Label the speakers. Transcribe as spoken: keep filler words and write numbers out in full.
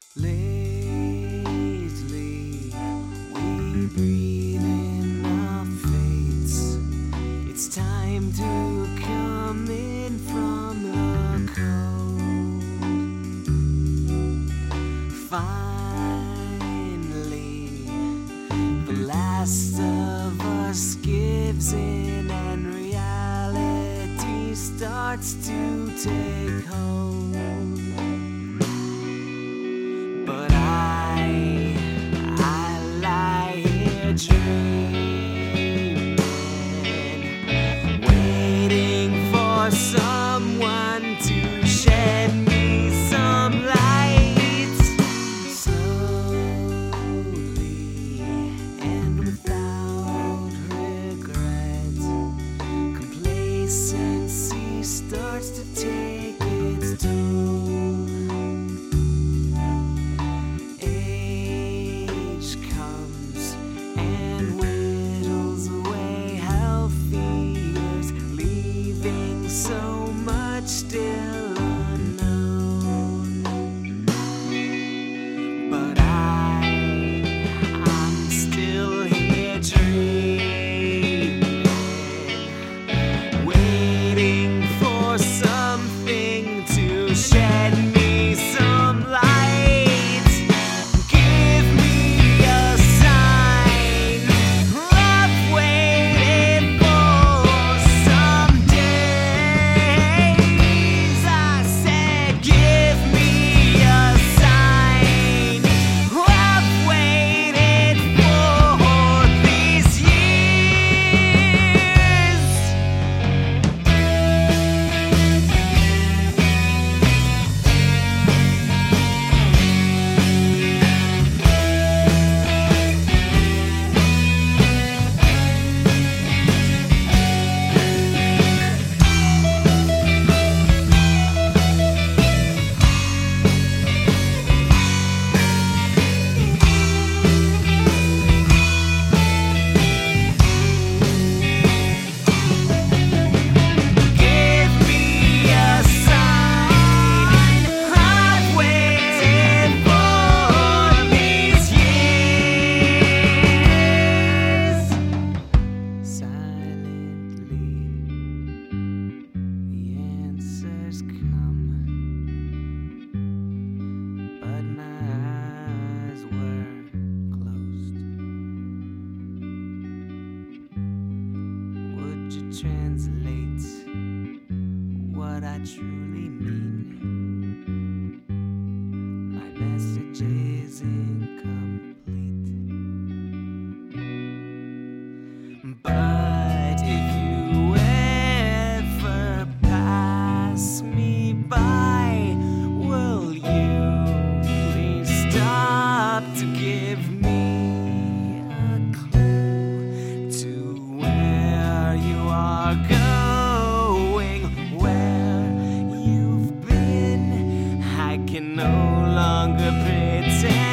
Speaker 1: Lately, we breathe in our fates. It's time to come in from the cold. Finally, the last of us gives in and reality starts to take hold. But I, I lie here dreaming, waiting for someone to shed me some light. Slowly and without regret, complacency starts to take its toll. So much still unknown, but I, I'm still here dreaming, waiting for something to shed me some light. Give me a sign, I've waited for someday. Translate what I truly mean. My message is incomplete, but if you ever pass me by, will you please stop to give me a clue to where you are going, where you've been? I can no longer pretend.